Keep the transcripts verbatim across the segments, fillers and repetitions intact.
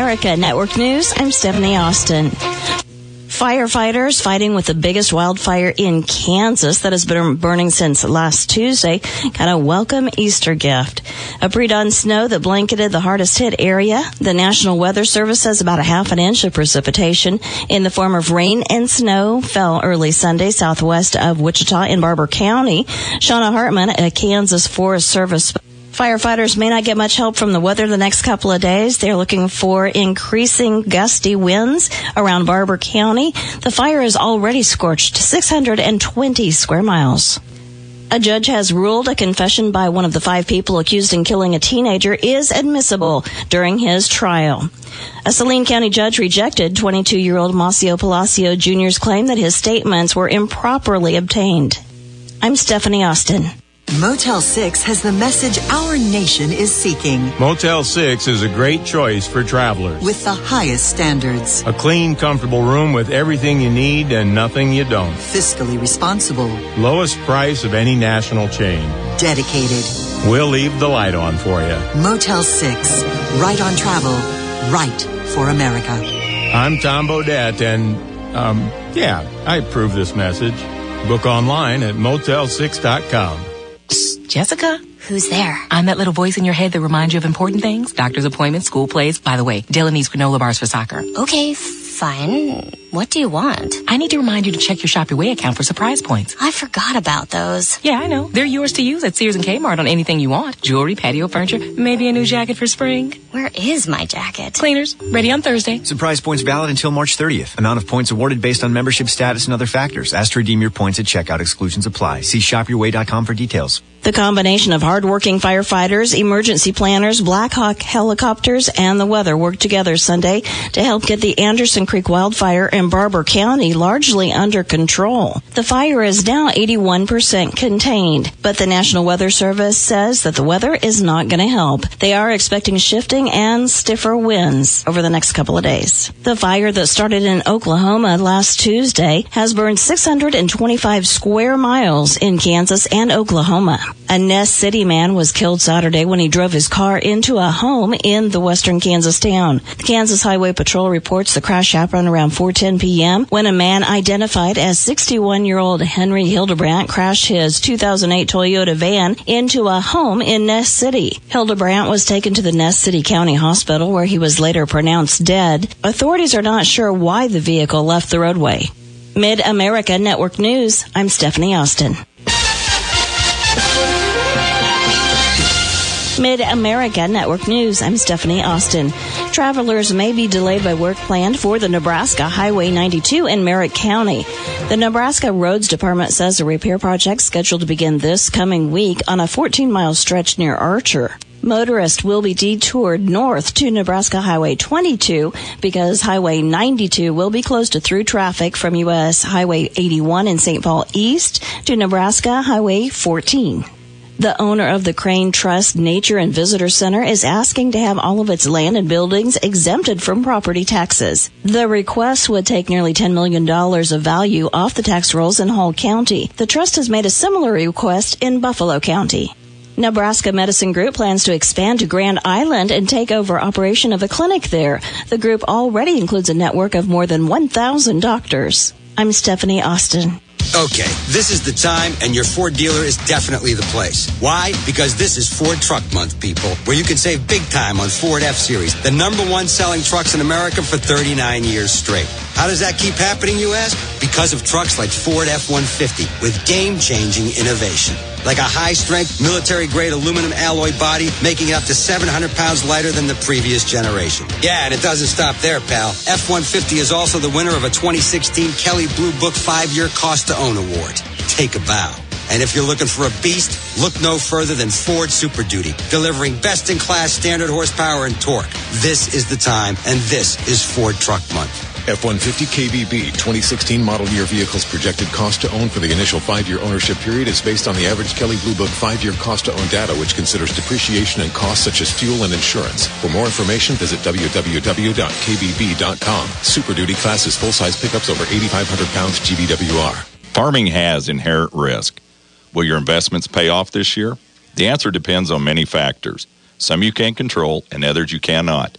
Mid-America Network News, I'm Stephanie Austin. Firefighters fighting with the biggest wildfire in Kansas that has been burning since last Tuesday got a welcome Easter gift. A pre-dawn snow that blanketed the hardest hit area. The National Weather Service says about a half an inch of precipitation in the form of rain and snow fell early Sunday southwest of Wichita in Barber County. Shauna Hartman, a Kansas Forest Service Firefighters may not get much help from the weather the next couple of days. They're looking for increasing gusty winds around Barber County. The fire has already scorched six hundred twenty square miles. A judge has ruled a confession by one of the five people accused in killing a teenager is admissible during his trial. A Saline County judge rejected twenty-two-year-old Macio Palacio Junior's claim that his statements were improperly obtained. I'm Stephanie Austin. Motel six has the message our nation is seeking. Motel six is a great choice for travelers. With the highest standards. A clean, comfortable room with everything you need and nothing you don't. Fiscally responsible. Lowest price of any national chain. Dedicated. We'll leave the light on for you. Motel six. Right on travel. Right for America. I'm Tom Bodette, and, um, yeah, I approve this message. Book online at motel six dot com. Jessica? Who's there? I'm that little voice in your head that reminds you of important things. Doctor's appointments, school plays. By the way, Dylan needs granola bars for soccer. Okay, fine. What do you want? I need to remind you to check your Shop Your Way account for surprise points. I forgot about those. Yeah, I know. They're yours to use at Sears and Kmart on anything you want. Jewelry, patio furniture, maybe a new jacket for spring. Where is my jacket? Cleaners, ready on Thursday. Surprise points valid until March thirtieth. Amount of points awarded based on membership status and other factors. Ask to redeem your points at checkout. Exclusions apply. See shop your way dot com for details. The combination of hardworking firefighters, emergency planners, Black Hawk helicopters, and the weather worked together Sunday to help get the Anderson Creek wildfire in Barber County largely under control. The fire is now eighty-one percent contained, but the National Weather Service says that the weather is not going to help. They are expecting shifting and stiffer winds over the next couple of days. The fire that started in Oklahoma last Tuesday has burned six hundred twenty-five square miles in Kansas and Oklahoma. A Ness City man was killed Saturday when he drove his car into a home in the western Kansas town. The Kansas Highway Patrol reports the crash happened around four ten p.m. when a man identified as sixty-one-year-old Henry Hildebrandt crashed his two thousand eight Toyota van into a home in Ness City. Hildebrandt was taken to the Ness City County Hospital where he was later pronounced dead. Authorities are not sure why the vehicle left the roadway. Mid-America Network News, I'm Stephanie Austin. Mid-America Network News, I'm Stephanie Austin. Travelers may be delayed by work planned for the Nebraska Highway ninety-two in Merritt County. The Nebraska Roads Department says a repair project scheduled to begin this coming week on a fourteen-mile stretch near Archer. Motorists will be detoured north to Nebraska Highway twenty-two because Highway ninety-two will be closed to through traffic from U S Highway eighty-one in Saint Paul East to Nebraska Highway fourteen. The owner of the Crane Trust Nature and Visitor Center is asking to have all of its land and buildings exempted from property taxes. The request would take nearly ten million dollars of value off the tax rolls in Hall County. The trust has made a similar request in Buffalo County. Nebraska Medicine Group plans to expand to Grand Island and take over operation of a clinic there. The group already includes a network of more than one thousand doctors. I'm Stephanie Austin. Okay, this is the time, and your Ford dealer is definitely the place. Why? Because this is Ford Truck Month, people, where you can save big time on Ford F-Series, the number one selling trucks in America for thirty-nine years straight. How does that keep happening, you ask? Because of trucks like Ford F one fifty with game-changing innovation. Like a high-strength, military-grade aluminum alloy body, making it up to seven hundred pounds lighter than the previous generation. Yeah, and it doesn't stop there, pal. F one fifty is also the winner of a twenty sixteen Kelley Blue Book five-year Cost-to-Own Award. Take a bow. And if you're looking for a beast, look no further than Ford Super Duty, delivering best-in-class standard horsepower and torque. This is the time, and this is Ford Truck Month. F one fifty K B B twenty sixteen model year vehicle's projected cost to own for the initial five-year ownership period is based on the average Kelley Blue Book five-year cost to own data, which considers depreciation and costs such as fuel and insurance. For more information, visit w w w dot k b b dot com. Super Duty class is full-size pickups over eighty-five hundred pounds G V W R. Farming has inherent risk. Will your investments pay off this year? The answer depends on many factors. Some you can control and others you cannot.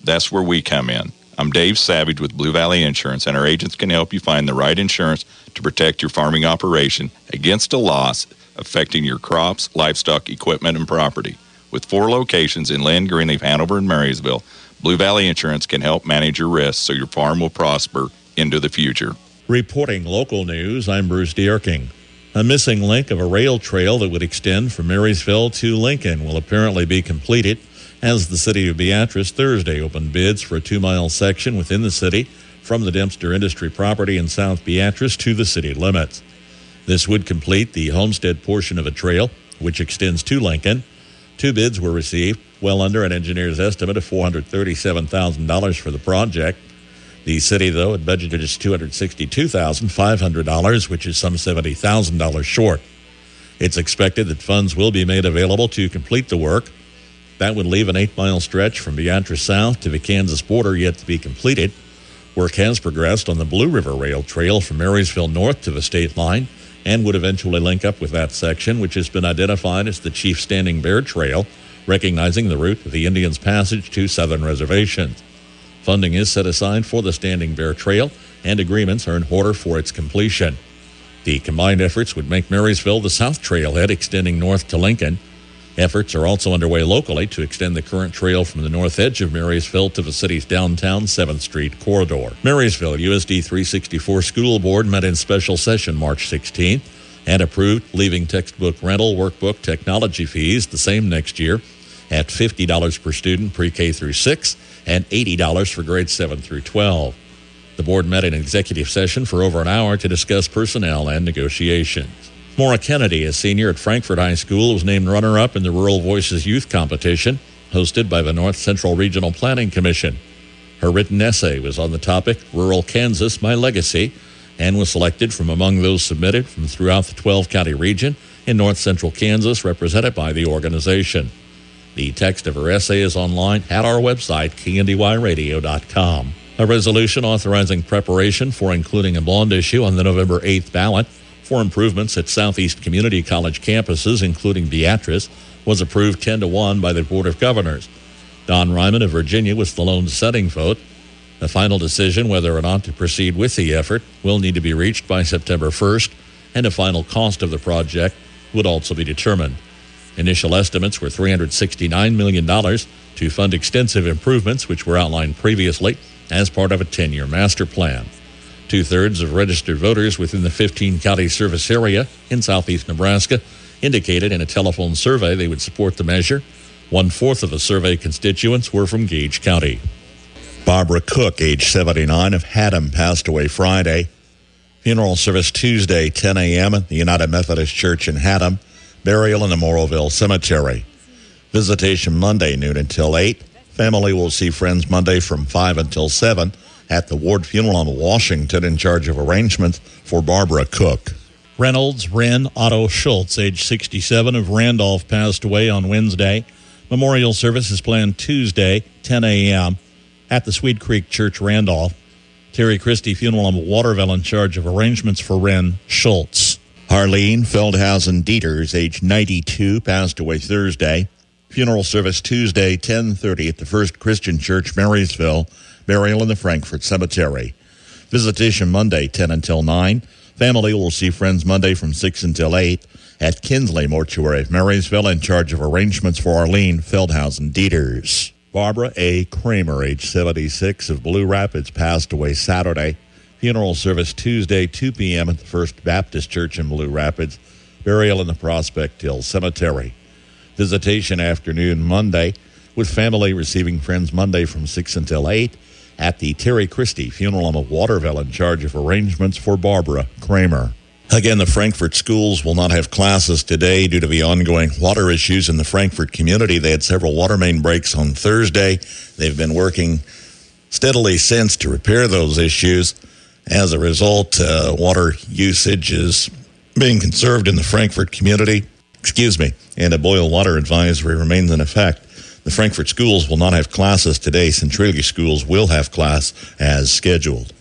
That's where we come in. I'm Dave Savage with Blue Valley Insurance, and our agents can help you find the right insurance to protect your farming operation against a loss affecting your crops, livestock, equipment, and property. With four locations in Lynn, Greenleaf, Hanover, and Marysville, Blue Valley Insurance can help manage your risks so your farm will prosper into the future. Reporting local news, I'm Bruce Dierking. A missing link of a rail trail that would extend from Marysville to Lincoln will apparently be completed as the city of Beatrice Thursday opened bids for a two-mile section within the city from the Dempster Industry property in South Beatrice to the city limits. This would complete the Homestead portion of a trail, which extends to Lincoln. Two bids were received, well under an engineer's estimate of four hundred thirty-seven thousand dollars for the project. The city, though, had budgeted just two hundred sixty-two thousand five hundred dollars, which is some seventy thousand dollars short. It's expected that funds will be made available to complete the work. That would leave an eight-mile stretch from Beatrice South to the Kansas border yet to be completed. Work has progressed on the Blue River Rail Trail from Marysville north to the state line and would eventually link up with that section, which has been identified as the Chief Standing Bear Trail, recognizing the route of the Indians' passage to southern reservations. Funding is set aside for the Standing Bear Trail, and agreements are in order for its completion. The combined efforts would make Marysville the south trailhead extending north to Lincoln. Efforts are also underway locally to extend the current trail from the north edge of Marysville to the city's downtown seventh Street corridor. Marysville U S D three sixty-four School Board met in special session March sixteenth and approved leaving textbook rental, workbook, technology fees the same next year at fifty dollars per student pre-K through six and eighty dollars for grades seven through twelve. The board met in executive session for over an hour to discuss personnel and negotiations. Maura Kennedy, a senior at Frankfort High School, was named runner-up in the Rural Voices Youth Competition hosted by the North Central Regional Planning Commission. Her written essay was on the topic, Rural Kansas, My Legacy, and was selected from among those submitted from throughout the twelve-county region in north central Kansas, represented by the organization. The text of her essay is online at our website, K N D Y radio dot com. A resolution authorizing preparation for including a bond issue on the November eighth ballot for improvements at Southeast Community College campuses, including Beatrice, was approved ten to one by the Board of Governors. Don Ryman of Virginia was the lone dissenting vote. The final decision whether or not to proceed with the effort will need to be reached by September first, and a final cost of the project would also be determined. Initial estimates were three hundred sixty-nine million dollars to fund extensive improvements, which were outlined previously as part of a ten-year master plan. Two-thirds of registered voters within the fifteen-county service area in southeast Nebraska indicated in a telephone survey they would support the measure. One-fourth of the survey constituents were from Gage County. Barbara Cook, age seventy-nine, of Haddam, passed away Friday. Funeral service Tuesday, ten a.m. at the United Methodist Church in Haddam. Burial in the Morrowville Cemetery. Visitation Monday, noon until eight. Family will see friends Monday from five until seven at the Ward Funeral in Washington, in charge of arrangements for Barbara Cook. Reynolds Ren Otto Schultz, age sixty-seven, of Randolph, passed away on Wednesday. Memorial service is planned Tuesday, ten a.m. at the Swede Creek Church, Randolph. Terry Christie Funeral in Waterville, in charge of arrangements for Ren Schultz. Harleen Feldhausen Dieters, age ninety-two, passed away Thursday. Funeral service Tuesday, ten thirty at the First Christian Church, Marysville. Burial in the Frankfort Cemetery. Visitation Monday, ten until nine. Family will see friends Monday from six until eight at Kinsley Mortuary of Marysville, in charge of arrangements for Arlene Feldhausen Dieters. Barbara A. Kramer, age seventy-six, of Blue Rapids, passed away Saturday. Funeral service Tuesday, two p.m. at the First Baptist Church in Blue Rapids. Burial in the Prospect Hill Cemetery. Visitation afternoon Monday, with family receiving friends Monday from six until eight at the Terry Christie Funeral Home of Waterville, in charge of arrangements for Barbara Kramer. Again, the Frankfort schools will not have classes today due to the ongoing water issues in the Frankfort community. They had several water main breaks on Thursday. They've been working steadily since to repair those issues. As a result, uh, water usage is being conserved in the Frankfort community. Excuse me, and a boil water advisory remains in effect. The Frankfort schools will not have classes today. Centralia schools will have class as scheduled.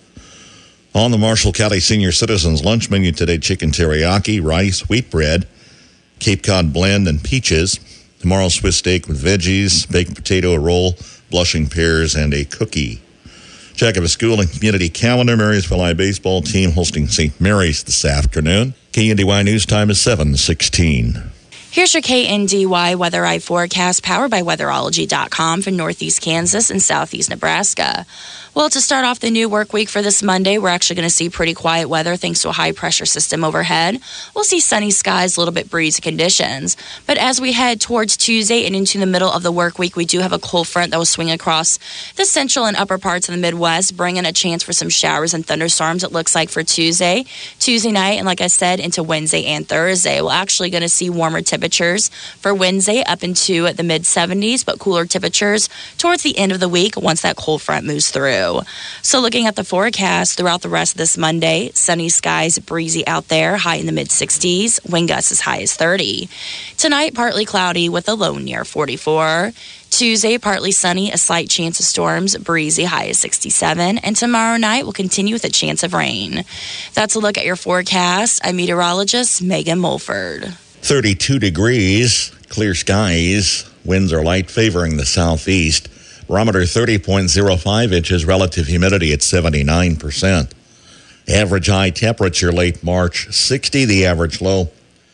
On the Marshall County Senior Citizens lunch menu today, chicken teriyaki, rice, wheat bread, Cape Cod blend, and peaches. Tomorrow, Swiss steak with veggies, baked potato, a roll, blushing pears, and a cookie. Check of a school and community calendar. Marysville High baseball team hosting Saint Mary's this afternoon. K N D Y news time is seven sixteen. Here's your K N D Y Weather Eye forecast powered by weatherology dot com for northeast Kansas and southeast Nebraska. Well, to start off the new work week for this Monday, we're actually going to see pretty quiet weather thanks to a high-pressure system overhead. We'll see sunny skies, a little bit breezy conditions. But as we head towards Tuesday and into the middle of the work week, we do have a cold front that will swing across the central and upper parts of the Midwest, bringing a chance for some showers and thunderstorms, it looks like, for Tuesday. Tuesday night, and like I said, into Wednesday and Thursday. We're actually going to see warmer temperatures for Wednesday up into the mid seventies, but cooler temperatures towards the end of the week once that cold front moves through. So looking at the forecast throughout the rest of this Monday, sunny skies, breezy out there, high in the mid sixties, wind gusts as high as thirty. Tonight, partly cloudy with a low near forty-four. Tuesday, partly sunny, a slight chance of storms, breezy, high as sixty-seven. And tomorrow night will continue with a chance of rain. That's a look at your forecast. I'm meteorologist Megan Mulford. thirty-two degrees, clear skies, winds are light favoring the southeast. Barometer thirty point zero five inches, relative humidity at seventy-nine percent. Average high temperature late March sixty, the average low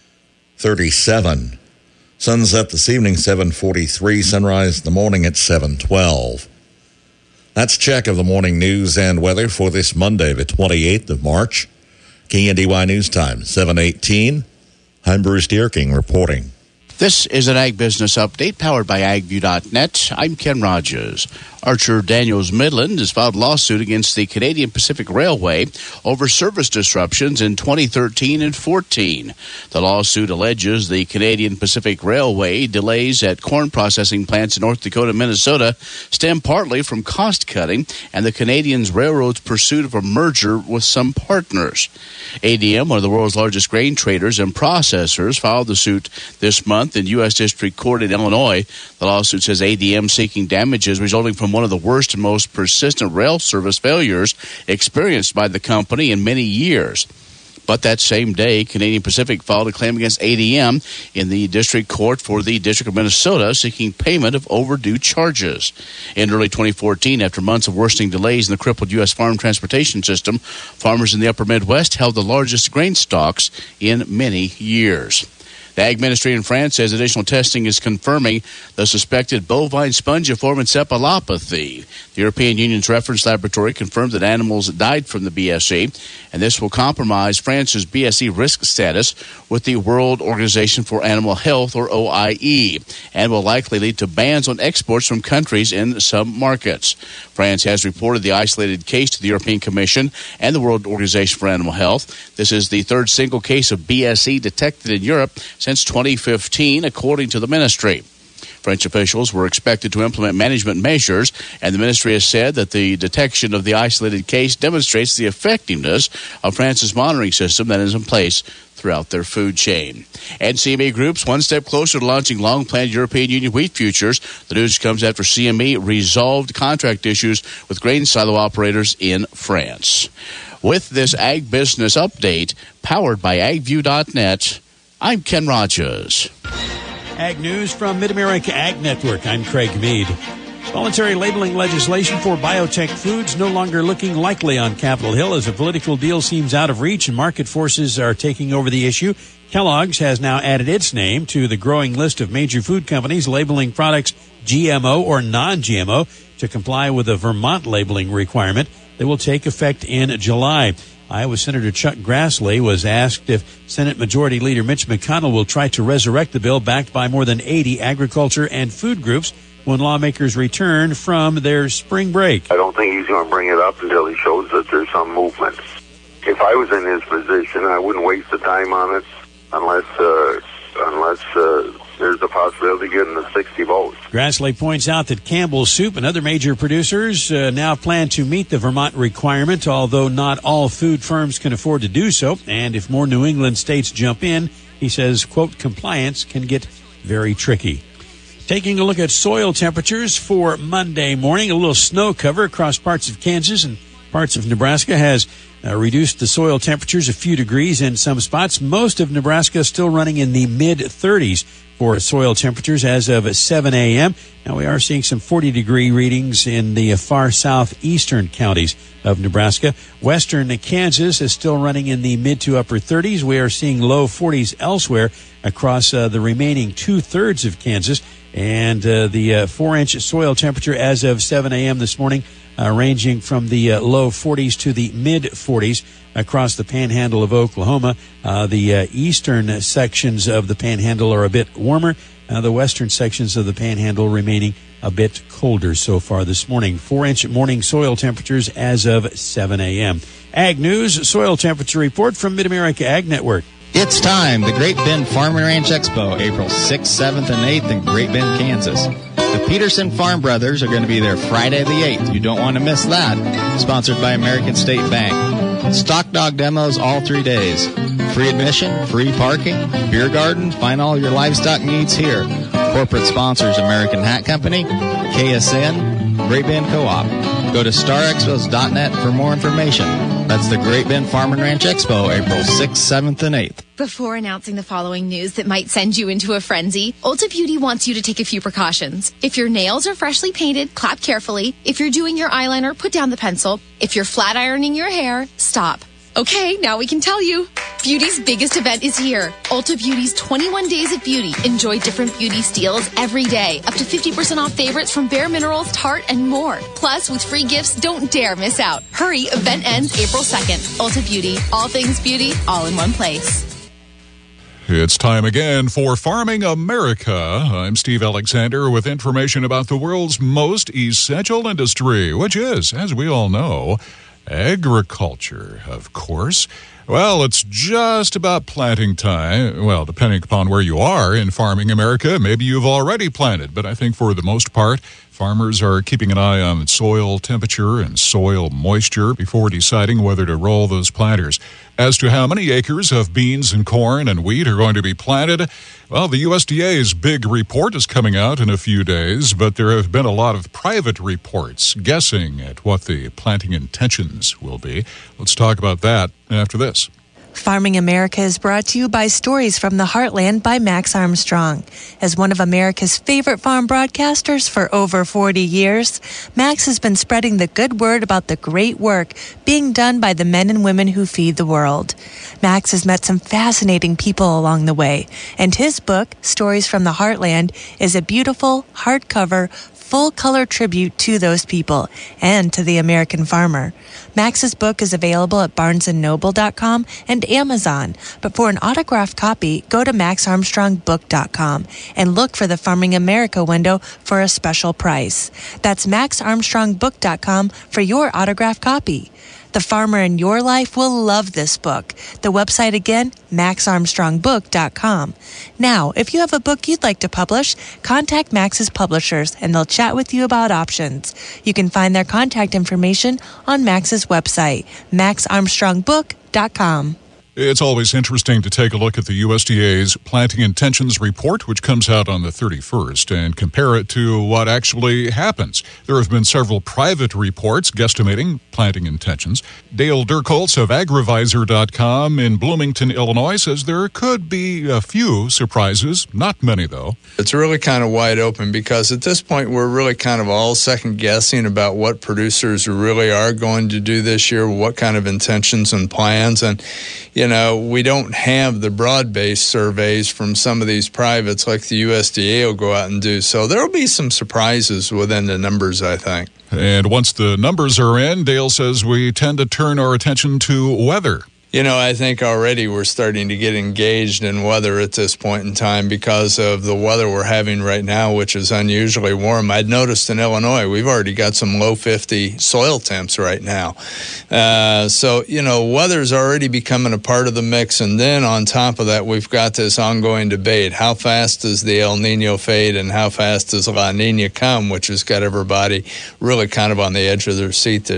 thirty-seven. Sunset this evening seven forty-three, sunrise in the morning at seven twelve. That's check of the morning news and weather for this Monday, the twenty-eighth of March. K N D Y News Time, seven eighteen. I'm Bruce Dierking reporting. This is an Ag Business Update powered by ag view dot net. I'm Ken Rogers. Archer Daniels Midland has filed a lawsuit against the Canadian Pacific Railway over service disruptions in twenty thirteen and fourteen. The lawsuit alleges the Canadian Pacific Railway delays at corn processing plants in North Dakota and Minnesota stem partly from cost cutting and the Canadian Railroad's pursuit of a merger with some partners. A D M, one of the world's largest grain traders and processors, filed the suit this month in U S District Court in Illinois. The lawsuit says A D M seeking damages resulting from one of the worst and most persistent rail service failures experienced by the company in many years. But that same day, Canadian Pacific filed a claim against A D M in the district court for the District of Minnesota, seeking payment of overdue charges. In early twenty fourteen, after months of worsening delays in the crippled U S farm transportation system, farmers in the upper Midwest held the largest grain stocks in many years. The Ag Ministry in France says additional testing is confirming the suspected bovine spongiform encephalopathy. The European Union's reference laboratory confirmed that animals died from the B S E, and this will compromise France's B S E risk status with the World Organization for Animal Health, or O I E, and will likely lead to bans on exports from countries in some markets. France has reported the isolated case to the European Commission and the World Organization for Animal Health. This is the third single case of B S E detected in Europe since twenty fifteen, according to the ministry. French officials were expected to implement management measures, and the ministry has said that the detection of the isolated case demonstrates the effectiveness of France's monitoring system that is in place throughout their food chain. And C M E Group's one step closer to launching long-planned European Union wheat futures. The news comes after C M E resolved contract issues with grain silo operators in France. With this Ag Business Update, powered by ag view dot net, I'm Ken Rogers. Ag News from Mid-America Ag Network. I'm Craig Mead. Voluntary labeling legislation for biotech foods no longer looking likely on Capitol Hill as a political deal seems out of reach and market forces are taking over the issue. Kellogg's has now added its name to the growing list of major food companies labeling products G M O or non-G M O to comply with a Vermont labeling requirement that will take effect in July. Iowa Senator Chuck Grassley was asked if Senate Majority Leader Mitch McConnell will try to resurrect the bill backed by more than eighty agriculture and food groups when lawmakers return from their spring break. I don't think he's going to bring it up until he shows that there's some movement. If I was in his position, I wouldn't waste the time on it unless uh, unless uh, there's a possibility of getting the sixty votes. Grassley points out that Campbell's Soup and other major producers uh, now plan to meet the Vermont requirement, although not all food firms can afford to do so. And if more New England states jump in, he says, quote, compliance can get very tricky. Taking a look at soil temperatures for Monday morning, a little snow cover across parts of Kansas and parts of Nebraska has uh, reduced the soil temperatures a few degrees in some spots. Most of Nebraska still running in the mid thirties for soil temperatures as of seven a.m. Now we are seeing some forty degree readings in the far southeastern counties of Nebraska. Western Kansas is still running in the mid to upper thirties. We are seeing low forties elsewhere across uh, the remaining two-thirds of Kansas. And uh, the uh, four-inch soil temperature as of seven a.m. this morning, uh, ranging from the uh, low forties to the mid forties across the panhandle of Oklahoma. Uh, the uh, eastern sections of the panhandle are a bit warmer. Uh, the western sections of the panhandle remaining a bit colder so far this morning. Four-inch morning soil temperatures as of seven a.m. Ag News soil temperature report from Mid-America Ag Network. It's time, the Great Bend Farm and Ranch Expo, April sixth, seventh, and eighth in Great Bend, Kansas. The Peterson Farm Brothers are going to be there Friday the eighth. You don't want to miss that. Sponsored by American State Bank. Stock dog demos all three days. Free admission, free parking, beer garden. Find all your livestock needs here. Corporate sponsors American Hat Company, K S N, Great Bend Co-op. Go to star expos dot net for more information. That's the Great Bend Farm and Ranch Expo, April sixth, seventh, and eighth. Before announcing the following news that might send you into a frenzy, Ulta Beauty wants you to take a few precautions. If your nails are freshly painted, clap carefully. If you're doing your eyeliner, put down the pencil. If you're flat ironing your hair, stop. Okay, now we can tell you. Beauty's biggest event is here. Ulta Beauty's twenty-one Days of Beauty. Enjoy different beauty steals every day. Up to fifty percent off favorites from Bare Minerals, Tarte, and more. Plus, with free gifts, don't dare miss out. Hurry, event ends April second. Ulta Beauty. All things beauty, all in one place. It's time again for Farming America. I'm Steve Alexander with information about the world's most essential industry, which is, as we all know, agriculture, of course. Well, it's just about planting time. Well, depending upon where you are in Farming America, maybe you've already planted, but I think for the most part, farmers are keeping an eye on soil temperature and soil moisture before deciding whether to roll those planters. As to how many acres of beans and corn and wheat are going to be planted, well, the U S D A's big report is coming out in a few days, but there have been a lot of private reports guessing at what the planting intentions will be. Let's talk about that after this. Farming America is brought to you by Stories from the Heartland by Max Armstrong. As one of America's favorite farm broadcasters for over forty years, Max has been spreading the good word about the great work being done by the men and women who feed the world. Max has met some fascinating people along the way, and his book, Stories from the Heartland, is a beautiful, hardcover, full-color tribute to those people and to the American farmer. Max's book is available at barnes and noble dot com and Amazon, but for an autographed copy, go to max armstrong book dot com and look for the Farming America window for a special price. That's max armstrong book dot com for your autographed copy. The farmer in your life will love this book. The website again, max armstrong book dot com. Now, if you have a book you'd like to publish, contact Max's publishers and they'll chat with you about options. You can find their contact information on Max's website, max armstrong book dot com. It's always interesting to take a look at the U S D A's Planting Intentions Report, which comes out on the thirty-first, and compare it to what actually happens. There have been several private reports guesstimating planting intentions. Dale Dirkholz of agrivisor dot com in Bloomington, Illinois, says there could be a few surprises, not many, though. It's really kind of wide open because at this point we're really kind of all second-guessing about what producers really are going to do this year, what kind of intentions and plans, and you know, we don't have the broad-based surveys from some of these privates like the U S D A will go out and do. So there will be some surprises within the numbers, I think. And once the numbers are in, Dale says we tend to turn our attention to weather. You know, I think already we're starting to get engaged in weather at this point in time because of the weather we're having right now, which is unusually warm. I'd noticed in Illinois, we've already got some low fifty soil temps right now. Uh, so, you know, weather's already becoming a part of the mix. And then on top of that, we've got this ongoing debate. How fast does the El Nino fade and how fast does La Nina come, which has got everybody really kind of on the edge of their seat this year.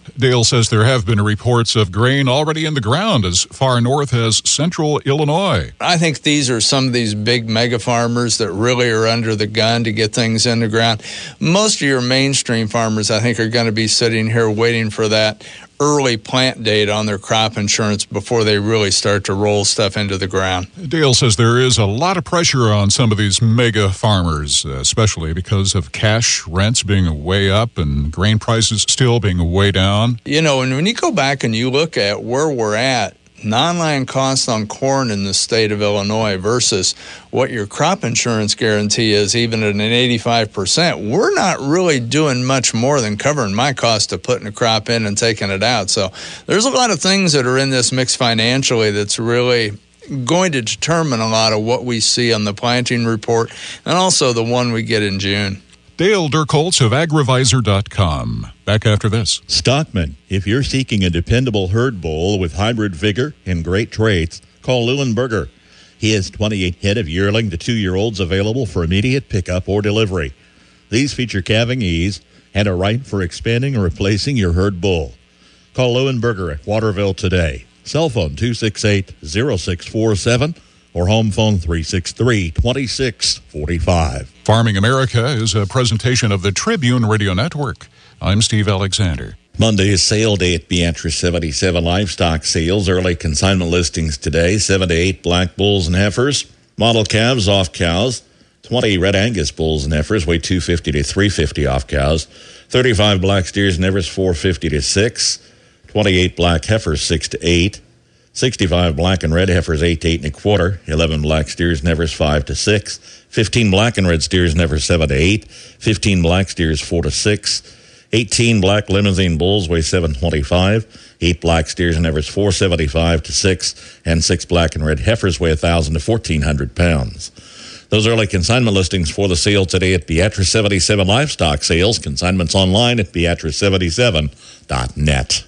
Dale says there have been reports of grain already in the ground as far north as central Illinois. I think these are some of these big mega farmers that really are under the gun to get things in the ground. Most of your mainstream farmers, I think, are going to be sitting here waiting for that early plant date on their crop insurance before they really start to roll stuff into the ground. Dale says there is a lot of pressure on some of these mega farmers, especially because of cash rents being way up and grain prices still being way down. You know, and when you go back and you look at where we're at, non-line cost on corn in the state of Illinois versus what your crop insurance guarantee is, even at an eighty-five percent, we're not really doing much more than covering my cost of putting a crop in and taking it out. So there's a lot of things that are in this mix financially that's really going to determine a lot of what we see on the planting report and also the one we get in June. Dale Dirkholz of agrivisor dot com. Back after this. Stockman, if you're seeking a dependable herd bull with hybrid vigor and great traits, call Leuenberger. He has twenty-eight head of yearling to two-year-olds available for immediate pickup or delivery. These feature calving ease and are right for expanding or replacing your herd bull. Call Leuenberger at Waterville today. Cell phone two six eight, zero six four seven or home phone three six three, two six four five. Farming America is a presentation of the Tribune Radio Network. I'm Steve Alexander. Monday is sale day at Beatrice seventy-seven Livestock Sales. Early consignment listings today, seven to eight black bulls and heifers, model calves off cows, twenty red Angus bulls and heifers, weigh two fifty to three fifty off cows, thirty-five black steers and heifers, four fifty to six, twenty-eight black heifers, six to eight, sixty-five black and red heifers, eight to eight and a quarter, eleven black steers and heifers, five to six, fifteen black and red steers and heifers, seven to eight, fifteen black steers, four to six, eighteen black limousine bulls weigh seven twenty-five, eight black steers and heifers, four seventy-five to six, and six black and red heifers weigh one thousand to fourteen hundred pounds. Those early consignment listings for the sale today at Beatrice seventy-seven Livestock Sales. Consignments online at beatrice seventy-seven dot net.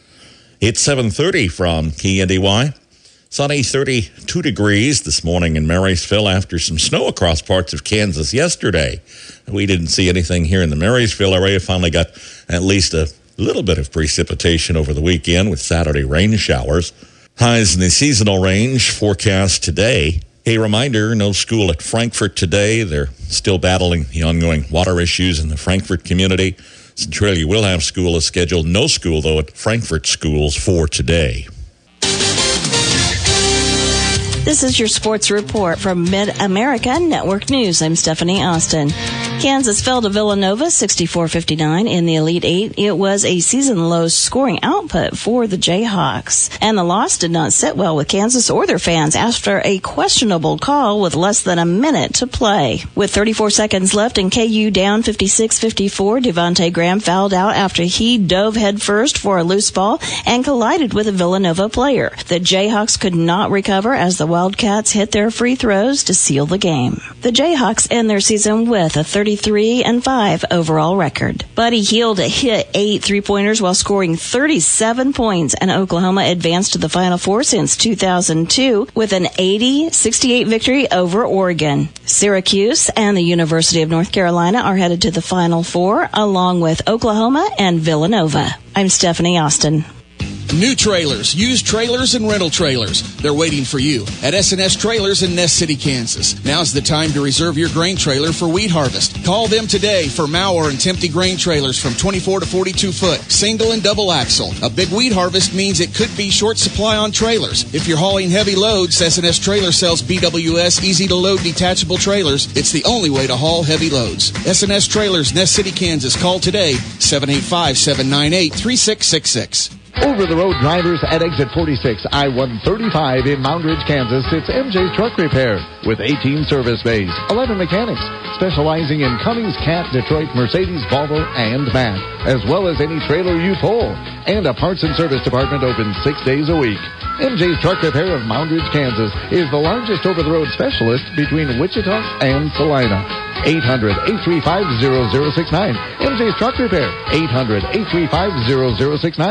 It's seven thirty from K N D Y. Sunny, thirty-two degrees this morning in Marysville after some snow across parts of Kansas yesterday. We didn't see anything here in the Marysville area. Finally got at least a little bit of precipitation over the weekend with Saturday rain showers. Highs in the seasonal range forecast today. A reminder, no school at Frankfort today. They're still battling the ongoing water issues in the Frankfort community. Centralia will have school as scheduled. No school, though, at Frankfort schools for today. This is your sports report from Mid-America Network News. I'm Stephanie Austin. Kansas fell to Villanova sixty-four fifty-nine in the Elite Eight. It was a season-low scoring output for the Jayhawks. And the loss did not sit well with Kansas or their fans after a questionable call with less than a minute to play. With thirty-four seconds left and K U down fifty-six fifty-four, Devontae Graham fouled out after he dove headfirst for a loose ball and collided with a Villanova player. The Jayhawks could not recover as the Wildcats hit their free throws to seal the game. The Jayhawks end their season with a thirty-three and five overall record. Buddy Hield hit eight three-pointers while scoring thirty-seven points, and Oklahoma advanced to the Final Four since two thousand two with an eighty sixty-eight victory over Oregon. Syracuse and the University of North Carolina are headed to the Final Four, along with Oklahoma and Villanova. I'm Stephanie Austin. New trailers, used trailers, and rental trailers. They're waiting for you at S and S Trailers in Nest City, Kansas. Now's the time to reserve your grain trailer for wheat harvest. Call them today for Mauer and Tempty grain trailers from twenty-four to forty-two foot, single and double axle. A big wheat harvest means it could be short supply on trailers. If you're hauling heavy loads, S and S Trailer sells B W S easy-to-load detachable trailers. It's the only way to haul heavy loads. S and S Trailers, Nest City, Kansas. Call today, seven eight five, seven nine eight, three six six six. Over-the-road drivers at exit forty-six, I one thirty-five in Moundridge, Kansas. It's M J Truck Repair with eighteen service bays, eleven mechanics, specializing in Cummins, Cat, Detroit, Mercedes, Volvo, and Mack, as well as any trailer you pull. And a parts and service department open six days a week. M J's Truck Repair of Moundridge, Kansas is the largest over-the-road specialist between Wichita and Salina. eight hundred, eight three five, zero zero six nine. M J's Truck Repair, eight hundred, eight three five, zero zero six nine.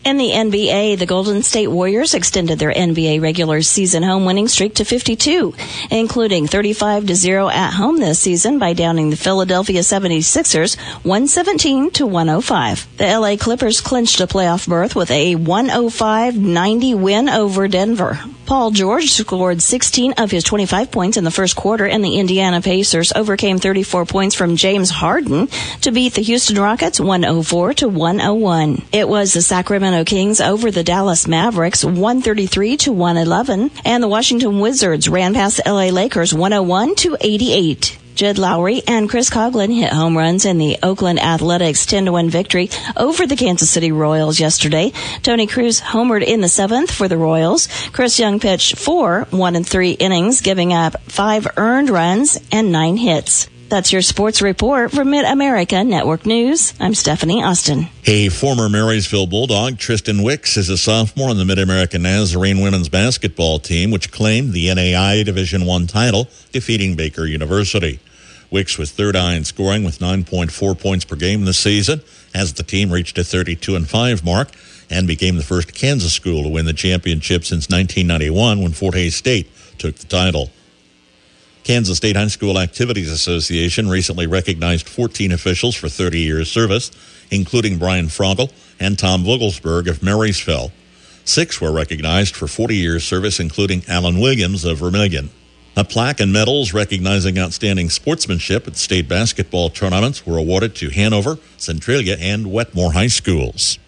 In the N B A, the Golden State Warriors extended their N B A regular season home winning streak to fifty-two, including thirty-five to zero at home this season by downing the Philadelphia seventy-sixers one seventeen to one oh five. The L A Clippers clinched a playoff berth with a one oh five ninety win over Denver. Paul George scored sixteen of his twenty-five points in the first quarter, and the Indiana Pacers overcame thirty-four points from James Harden to beat the Houston Rockets one oh four to one oh one. It was the Sacramento Kings over the Dallas Mavericks one thirty-three to one eleven, and the Washington Wizards ran past the L A Lakers one oh one to eighty-eight. Jed Lowry and Chris Coughlin hit home runs in the Oakland Athletics ten to one victory over the Kansas City Royals yesterday. Tony Cruz homered in the seventh for the Royals. Chris Young pitched four one and three innings, giving up five earned runs and nine hits. That's your sports report from Mid-America Network News. I'm Stephanie Austin. A former Marysville Bulldog, Tristan Wicks, is a sophomore on the Mid-America Nazarene women's basketball team, which claimed the N A I A Division I title, defeating Baker University. Wicks was third eye in scoring with nine point four points per game this season, as the team reached a thirty-two and five mark and became the first Kansas school to win the championship since nineteen ninety-one, when Fort Hays State took the title. Kansas State High School Activities Association recently recognized fourteen officials for thirty years service, including Brian Frogel and Tom Vogelsberg of Marysville. Six were recognized for forty years service, including Alan Williams of Vermillion. A plaque and medals recognizing outstanding sportsmanship at state basketball tournaments were awarded to Hanover, Centralia, and Wetmore High Schools.